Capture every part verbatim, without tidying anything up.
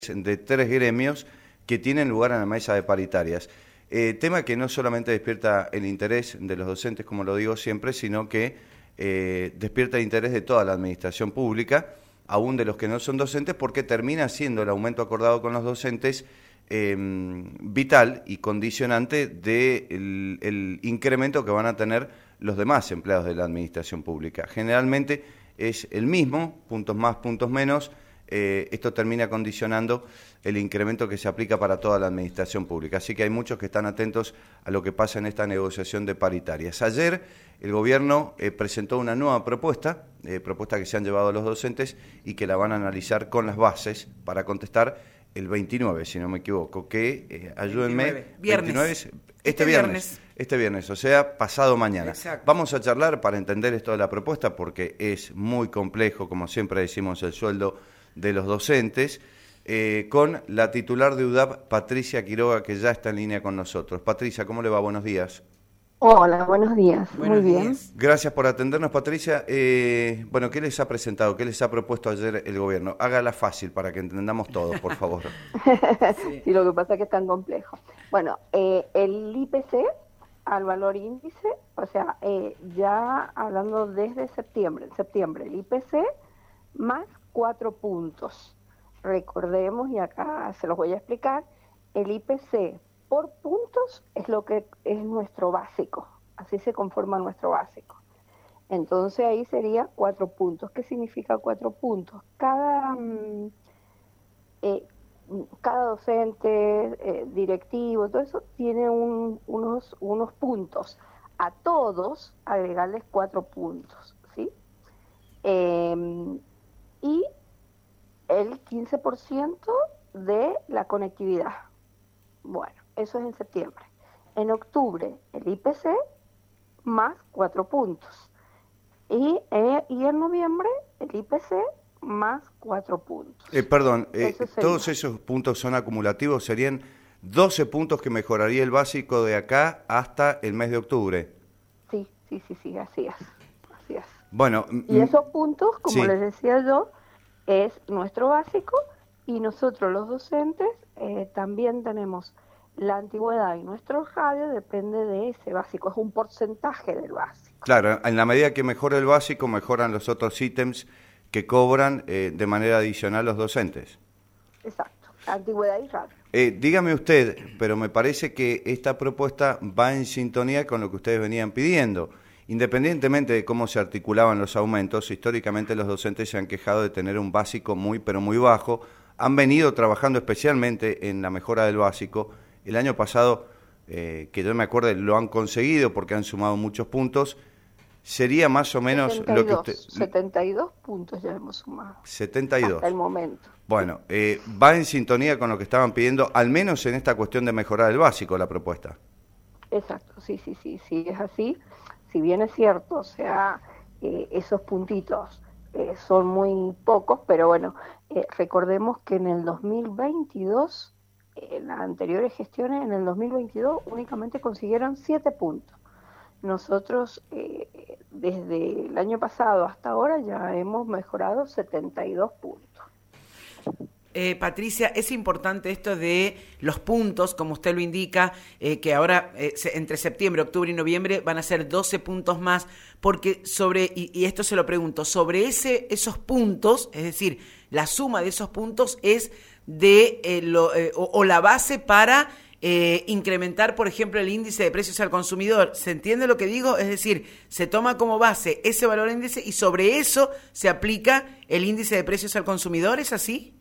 de tres gremios que tienen lugar en la mesa de paritarias. Eh, tema que no solamente despierta el interés de los docentes, como lo digo siempre, sino que eh, despierta el interés de toda la administración pública, aún de los que no son docentes, porque termina siendo el aumento acordado con los docentes eh, vital y condicionante del el incremento que van a tener los demás empleados de la administración pública. Generalmente es el mismo, puntos más, puntos menos. Eh, esto termina condicionando el incremento que se aplica para toda la administración pública. Así que hay muchos que están atentos a lo que pasa en esta negociación de paritarias. Ayer el gobierno eh, presentó una nueva propuesta, eh, propuesta que se han llevado a los docentes y que la van a analizar con las bases para contestar el veintinueve, si no me equivoco, que, eh, ayúdenme, veintinueve, viernes. veintinueve, este, este viernes, viernes. este viernes, o sea, pasado mañana. Exacto. Vamos a charlar para entender esto de la propuesta porque es muy complejo, como siempre decimos, el sueldo de los docentes, eh, con la titular de U D A P, Patricia Quiroga, que ya está en línea con nosotros. Patricia, ¿cómo le va? Buenos días. Hola, buenos días. Buenos Muy bien. días. Gracias por atendernos, Patricia. Eh, bueno, ¿qué les ha presentado? ¿Qué les ha propuesto ayer el gobierno? Hágala fácil para que entendamos todos, por favor. Sí. Sí, lo que pasa es que es tan complejo. Bueno, eh, el I P C al valor índice, o sea, eh, ya hablando desde septiembre, en septiembre, el I P C más cuatro puntos. Recordemos, y acá se los voy a explicar, el I P C por puntos es lo que es nuestro básico, así se conforma nuestro básico. Entonces ahí sería cuatro puntos. ¿Qué significa cuatro puntos? Cada, eh, cada docente, eh, directivo, todo eso tiene un, unos, unos puntos. A todos agregarles cuatro puntos, ¿sí? Eh, y el quince por ciento de la conectividad. Bueno, eso es en septiembre. En octubre, el I P C más cuatro puntos. Y, eh, y en noviembre, el I P C más cuatro puntos. Eh, perdón, eh, todos esos puntos son acumulativos, serían doce puntos que mejoraría el básico de acá hasta el mes de octubre. Sí, sí, sí, sí, así es. Así es. Bueno, y esos puntos, como sí. les decía yo, es nuestro básico, y nosotros los docentes eh, también tenemos la antigüedad, y nuestro radio depende de ese básico, es un porcentaje del básico. Claro, en la medida que mejora el básico, mejoran los otros ítems que cobran eh, de manera adicional los docentes. Exacto, antigüedad y radio. Eh, dígame usted, pero me parece que esta propuesta va en sintonía con lo que ustedes venían pidiendo. Independientemente de cómo se articulaban los aumentos, históricamente los docentes se han quejado de tener un básico muy, pero muy bajo. Han venido trabajando especialmente en la mejora del básico. El año pasado, eh, que yo me acuerde, lo han conseguido porque han sumado muchos puntos. Sería más o menos setenta y dos, lo que usted... setenta y dos puntos ya hemos sumado. setenta y dos. Hasta el momento. Bueno, eh, va en sintonía con lo que estaban pidiendo, al menos en esta cuestión de mejorar el básico, la propuesta. Exacto, sí, sí, sí, sí, es así. Si bien es cierto, o sea, eh, esos puntitos eh, son muy pocos, pero bueno, eh, recordemos que en el dos mil veintidós, en las anteriores gestiones, en el dos mil veintidós únicamente consiguieron siete puntos. Nosotros, eh, desde el año pasado hasta ahora, ya hemos mejorado setenta y dos puntos. Eh, Patricia, es importante esto de los puntos, como usted lo indica, eh, que ahora eh, se, entre septiembre, octubre y noviembre van a ser doce puntos más, porque sobre, y, y esto se lo pregunto, sobre ese esos puntos, es decir, la suma de esos puntos es de eh, lo, eh, o, o la base para eh, incrementar, por ejemplo, el índice de precios al consumidor. ¿Se entiende lo que digo? Es decir, se toma como base ese valor índice y sobre eso se aplica el índice de precios al consumidor, ¿es así?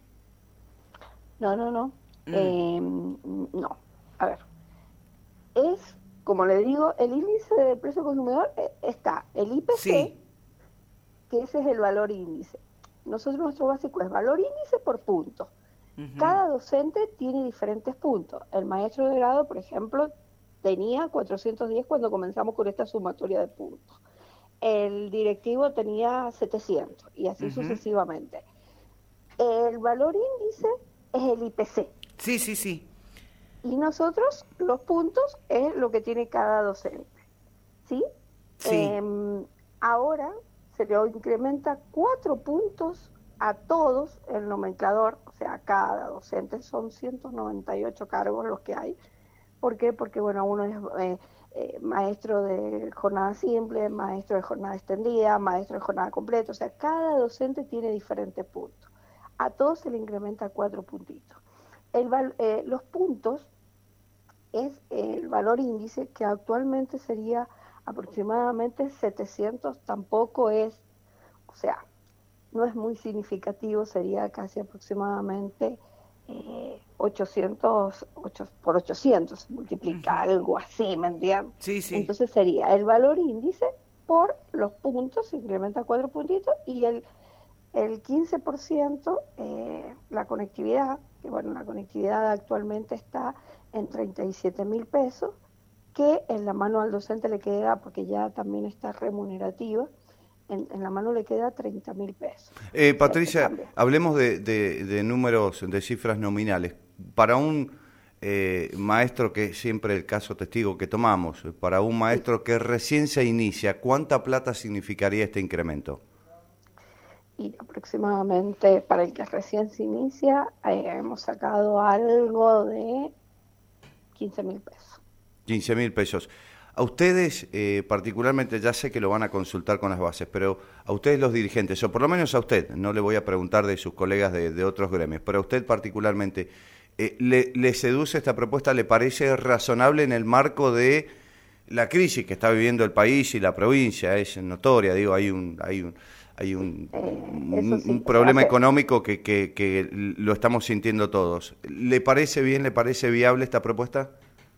No, no, no. Mm. Eh, no. A ver. Es, como le digo, el índice de precio consumidor eh, está el I P C, Sí. que ese es el valor índice. Nosotros, nuestro básico es valor índice por punto. Uh-huh. Cada docente tiene diferentes puntos. El maestro de grado, por ejemplo, tenía cuatrocientos diez cuando comenzamos con esta sumatoria de puntos. El directivo tenía setecientos y así uh-huh. sucesivamente. El valor índice es el I P C. Sí, sí, sí. Y nosotros, los puntos, es lo que tiene cada docente. ¿Sí? Sí. Eh, ahora se le incrementa cuatro puntos a todos el nomenclador, o sea, a cada docente, son ciento noventa y ocho cargos los que hay. ¿Por qué? Porque, bueno, uno es eh, eh, maestro de jornada simple, maestro de jornada extendida, maestro de jornada completa, o sea, cada docente tiene diferentes puntos. A todos se le incrementa cuatro puntitos. El val eh, los puntos es el valor índice, que actualmente sería aproximadamente setecientos, tampoco es, o sea, no es muy significativo, sería casi aproximadamente eh, ochocientos, ocho, por ochocientos, multiplica uh-huh. algo así, ¿me entiendes? Sí, sí. Entonces sería el valor índice por los puntos, se incrementa cuatro puntitos, y el, el quince por ciento eh, la conectividad, que bueno, la conectividad actualmente está en treinta y siete mil pesos, que en la mano al docente le queda, porque ya también está remunerativa, En, en la mano le queda treinta mil pesos. Eh, Patricia, hablemos de, de, de números, de cifras nominales. Para un eh, maestro, que es siempre el caso testigo que tomamos, para un maestro sí. que recién se inicia, ¿cuánta plata significaría este incremento? Y aproximadamente, para el que recién se inicia, eh, hemos sacado algo de quince mil pesos. quince mil pesos. A ustedes, eh, particularmente, ya sé que lo van a consultar con las bases, pero a ustedes los dirigentes, o por lo menos a usted, no le voy a preguntar de sus colegas de, de otros gremios, pero a usted particularmente, eh, ¿le, ¿le seduce esta propuesta? ¿Le parece razonable en el marco de la crisis que está viviendo el país y la provincia? Es notoria, digo, hay un... Hay un hay un, eh, un, sí, un problema o sea, económico que, que, que lo estamos sintiendo todos. ¿Le parece bien, le parece viable esta propuesta?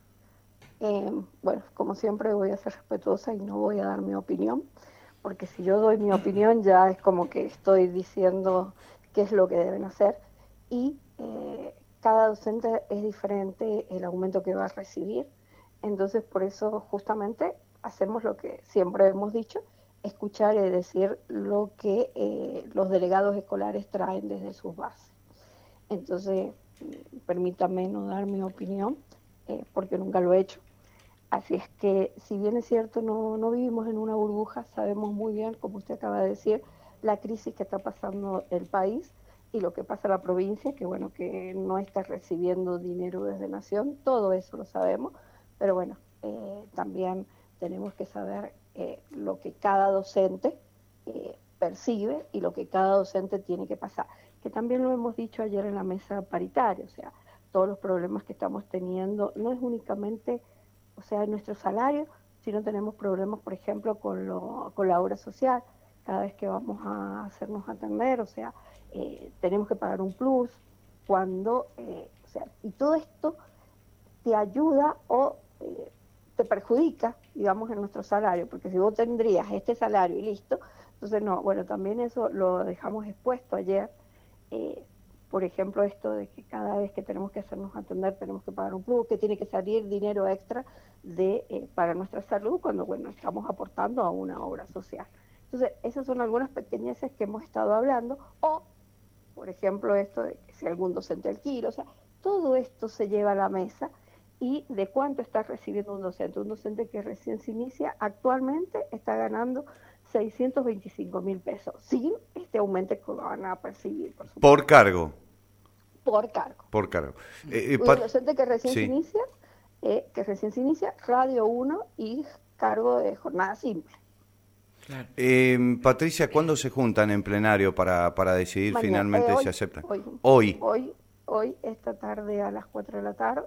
Eh, bueno, como siempre voy a ser respetuosa y no voy a dar mi opinión, porque si yo doy mi opinión ya es como que estoy diciendo qué es lo que deben hacer, y eh, cada docente es diferente el aumento que va a recibir. Entonces, por eso justamente hacemos lo que siempre hemos dicho, escuchar y decir lo que eh, los delegados escolares traen desde sus bases. Entonces, permítame no dar mi opinión, eh, porque nunca lo he hecho. Así es que, si bien es cierto, no, no vivimos en una burbuja, sabemos muy bien, como usted acaba de decir, la crisis que está pasando el país y lo que pasa en la provincia, que bueno, que no está recibiendo dinero desde Nación, todo eso lo sabemos, pero bueno, eh, también tenemos que saber eh, lo que cada docente eh, percibe y lo que cada docente tiene que pasar, que también lo hemos dicho ayer en la mesa paritaria, o sea, todos los problemas que estamos teniendo, no es únicamente, o sea, nuestro salario, sino tenemos problemas, por ejemplo, con, lo, con la obra social, cada vez que vamos a hacernos atender, o sea, eh, tenemos que pagar un plus, cuando, eh, o sea, y todo esto te ayuda o eh, te perjudica, digamos, en nuestro salario, porque si vos tendrías este salario y listo, entonces no, bueno, también eso lo dejamos expuesto ayer, eh, por ejemplo, esto de que cada vez que tenemos que hacernos atender tenemos que pagar un plus, que tiene que salir dinero extra de eh, para nuestra salud cuando, bueno, estamos aportando a una obra social. Entonces, esas son algunas pequeñeces que hemos estado hablando, o, por ejemplo, esto de que si algún docente alquila, o sea, todo esto se lleva a la mesa, y de cuánto está recibiendo un docente. Un docente que recién se inicia actualmente está ganando seiscientos veinticinco mil pesos, sin este aumento que van a percibir, por supuesto. ¿Por cargo? Por cargo. Por cargo. Eh, eh, un docente que recién sí. se inicia, eh, que recién se inicia, radio uno y cargo de jornada simple. Claro. Eh, Patricia, ¿cuándo se juntan en plenario para, para decidir Mañana, finalmente eh, hoy, si aceptan? Hoy. Hoy. Hoy, hoy, esta tarde a las cuatro de la tarde.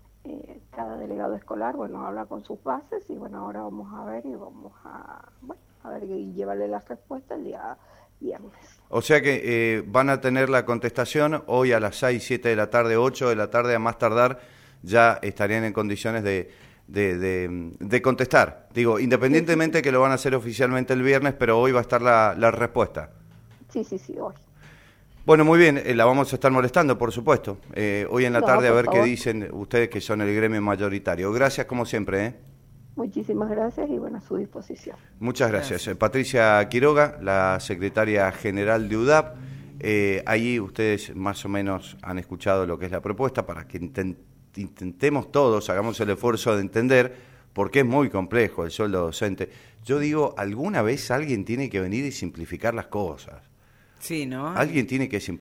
Eh, cada delegado escolar, bueno, habla con sus bases y bueno, ahora vamos a ver y vamos a, bueno, a ver y llevarle las respuestas el día viernes. O sea que eh, van a tener la contestación hoy a las seis, siete de la tarde, ocho de la tarde, a más tardar, ya estarían en condiciones de, de, de, de contestar. Digo, independientemente sí, sí. que lo van a hacer oficialmente el viernes, pero hoy va a estar la, la respuesta. Sí, sí, sí, hoy. Bueno, muy bien, eh, la vamos a estar molestando, por supuesto, eh, hoy en la no, tarde a ver favor. qué dicen ustedes que son el gremio mayoritario. Gracias como siempre. ¿eh? Muchísimas gracias y bueno, a su disposición. Muchas gracias. Gracias. Eh, Patricia Quiroga, la secretaria general de U D A P, eh, allí ustedes más o menos han escuchado lo que es la propuesta para que intent intentemos todos, hagamos el esfuerzo de entender, porque es muy complejo el sueldo docente. Yo digo, alguna vez alguien tiene que venir y simplificar las cosas. Sí, ¿no? Alguien tiene que